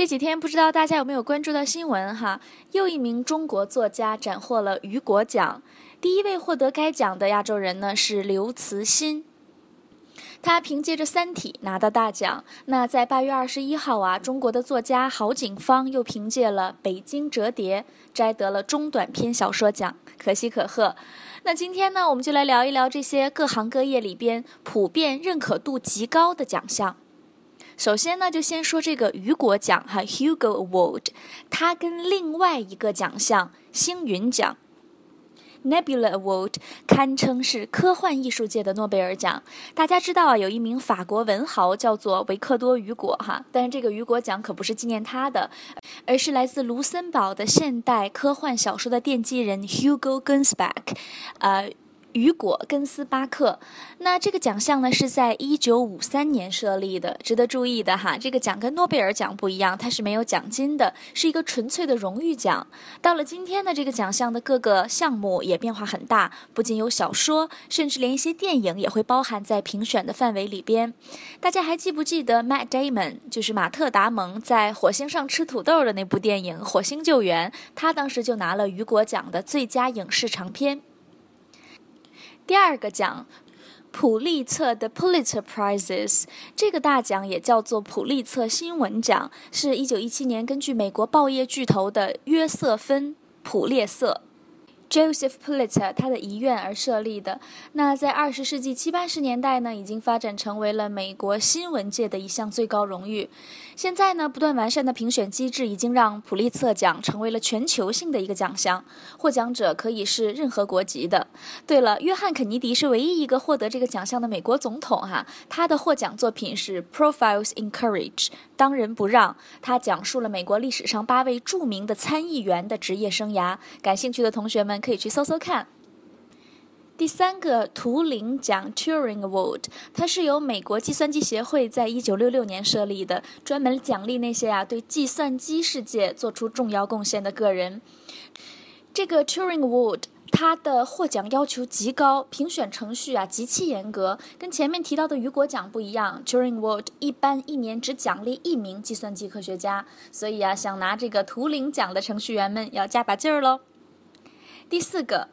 这几天不知道大家有没有关注到新闻哈？又一名中国作家斩获了雨果奖，第一位获得该奖的亚洲人呢是刘慈欣。他凭借着《三体》拿到大奖。那在8月21号啊，中国的作家郝景芳又凭借了《北京折叠》摘得了中短篇小说奖，可喜可贺。那今天呢，我们就来聊一聊这些各行各业里边普遍认可度极高的奖项。首先呢，就先说这个雨果奖哈 ，Hugo Award， 它跟另外一个奖项星云奖 Nebula Award 堪称是科幻艺术界的诺贝尔奖。大家知道啊，有一名法国文豪叫做维克多·雨果哈，但是这个雨果奖可不是纪念他的，而是来自卢森堡的现代科幻小说的奠基人 Hugo Gernsback，雨果·根斯巴克。那这个奖项呢是在1953年设立的。值得注意的哈，这个奖跟诺贝尔奖不一样，它是没有奖金的，是一个纯粹的荣誉奖。到了今天呢，这个奖项的各个项目也变化很大，不仅有小说，甚至连一些电影也会包含在评选的范围里边。大家还记不记得 Matt Damon， 就是马特·达蒙在火星上吃土豆的那部电影《火星救援》，他当时就拿了雨果奖的最佳影视长片。第二个奖，普利策的 Pulitzer Prizes， 这个大奖也叫做普利策新闻奖，是1917年根据美国报业巨头的约瑟芬·普列瑟 Joseph Pulitzer 他的遗愿而设立的。那在20世纪70、80年代呢，已经发展成为了美国新闻界的一项最高荣誉。现在呢，不断完善的评选机制已经让普利策奖成为了全球性的一个奖项，获奖者可以是任何国籍的。对了，约翰·肯尼迪是唯一一个获得这个奖项的美国总统哈，他的获奖作品是 Profiles in Courage， 当仁不让。他讲述了美国历史上8位著名的参议员的职业生涯，感兴趣的同学们可以去搜搜看。第三个图灵奖 Turing Award， 它是由美国计算机协会在1966年设立的，专门奖励那些对计算机世界做出重要贡献的个人。这个 Turing Award 它的获奖要求极高，评选程序极其严格，跟前面提到的雨果奖不一样。Turing Award 一般1年只奖励1名计算机科学家，所以想拿这个图灵奖的程序员们要加把劲儿咯。第四个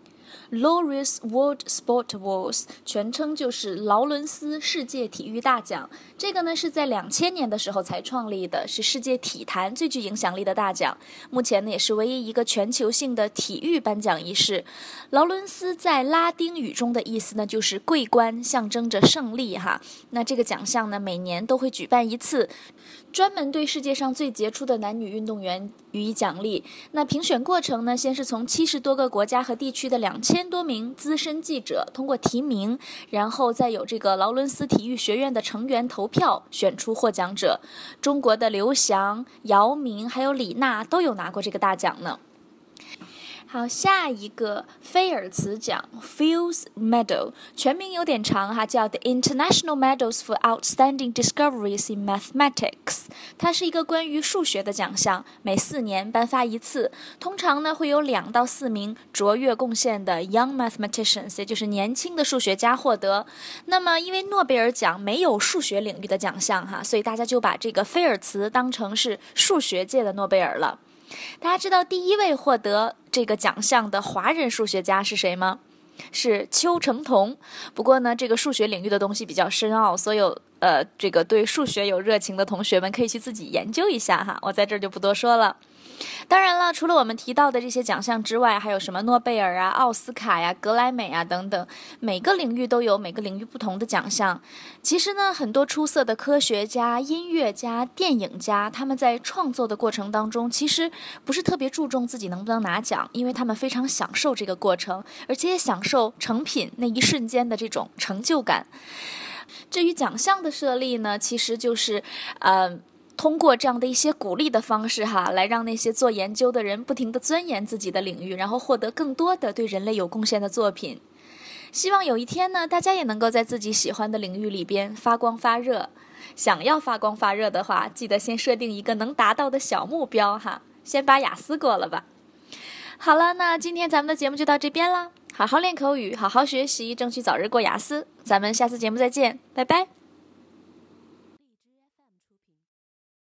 Laureus World Sport Awards， 全称就是劳伦斯世界体育大奖。这个呢是在2000年的时候才创立的，是世界体坛最具影响力的大奖。目前呢也是唯一一个全球性的体育颁奖仪式。劳伦斯在拉丁语中的意思呢就是桂冠，象征着胜利哈。那这个奖项呢每年都会举办一次，专门对世界上最杰出的男女运动员予以奖励。那评选过程呢，先是从70多个国家和地区的2000多名资深记者通过提名，然后再有这个劳伦斯体育学院的成员投票选出获奖者。中国的刘翔、姚明还有李娜都有拿过这个大奖呢。好，下一个菲尔茨奖 Fields Medal， 全名有点长哈，叫 The International Medals for Outstanding Discoveries in Mathematics。 它是一个关于数学的奖项，每4年颁发一次，通常呢会有2到4名卓越贡献的 Young Mathematicians， 也就是年轻的数学家获得。那么因为诺贝尔奖没有数学领域的奖项哈，所以大家就把这个菲尔茨当成是数学界的诺贝尔了。大家知道第一位获得这个奖项的华人数学家是谁吗？是邱成桐。不过呢，这个数学领域的东西比较深奥，所有这个对数学有热情的同学们可以去自己研究一下哈，我在这儿就不多说了。当然了，除了我们提到的这些奖项之外，还有什么诺贝尔奥斯卡格莱美等等，每个领域都有每个领域不同的奖项。其实呢，很多出色的科学家、音乐家、电影家，他们在创作的过程当中，其实不是特别注重自己能不能拿奖，因为他们非常享受这个过程，而且也享受成品那一瞬间的这种成就感。至于奖项的设立呢，其实就是通过这样的一些鼓励的方式哈，来让那些做研究的人不停地钻研自己的领域，然后获得更多的对人类有贡献的作品。希望有一天呢，大家也能够在自己喜欢的领域里边发光发热。想要发光发热的话，记得先设定一个能达到的小目标哈，先把雅思过了吧。好了，那今天咱们的节目就到这边了。好好练口语，好好学习，争取早日过雅思。咱们下次节目再见，拜拜。